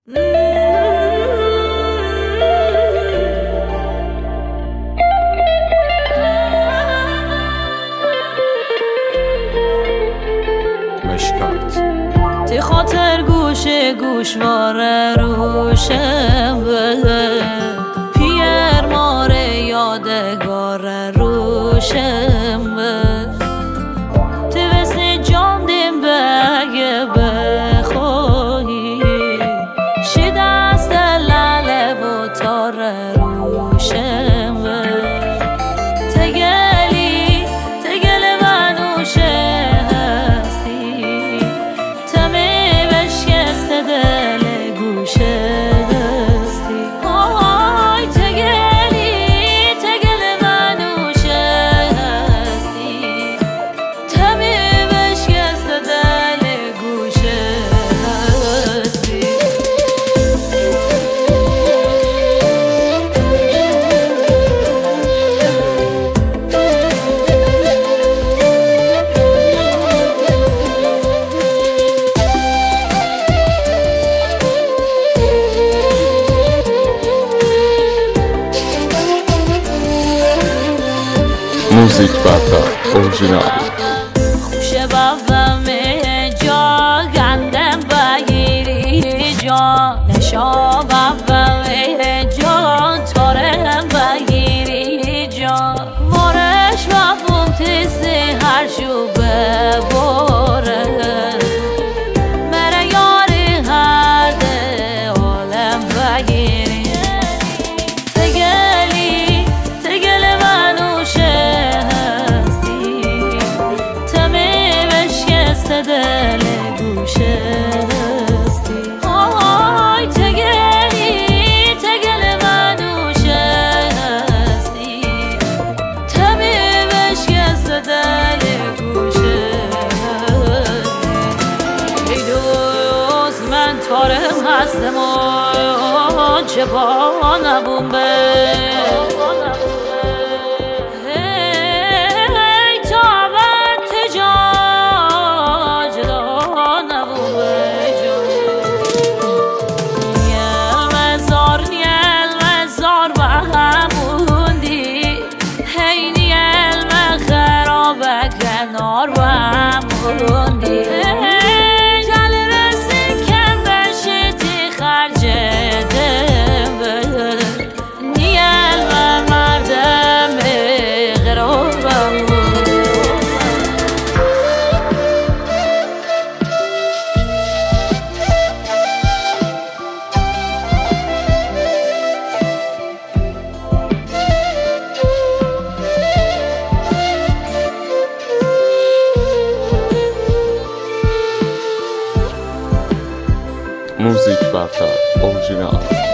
مشکات تی خاطر گوشواره روشم پیر ماره یادگار روشم تی وسی جان دیم بگه بخوهی شی دست لاله و تار روشم تگلی منوشه هستی تمی بشکست دل گوشه هستی آی تگل منوشه هستی تمی بشکست دل گوشه هستی موزیک برتر اورجینال خوشه بابم جا گندم بگیری جا نشا بابم جا تارم بگیری جا وارش بابم تیزی هر شو بباره مره یاری هر ده عالم بگیری تگل منوشه دل گوشه هستی آی تگل منوشه هستی تمی بشکست دل گوشه هستی ای دوست من تارم هستم و چه با نبوم به کنار با هم بوندی جل رسی کم بشی تی خرج دم نیل و مردم غرابم موزیک برتر اورجینال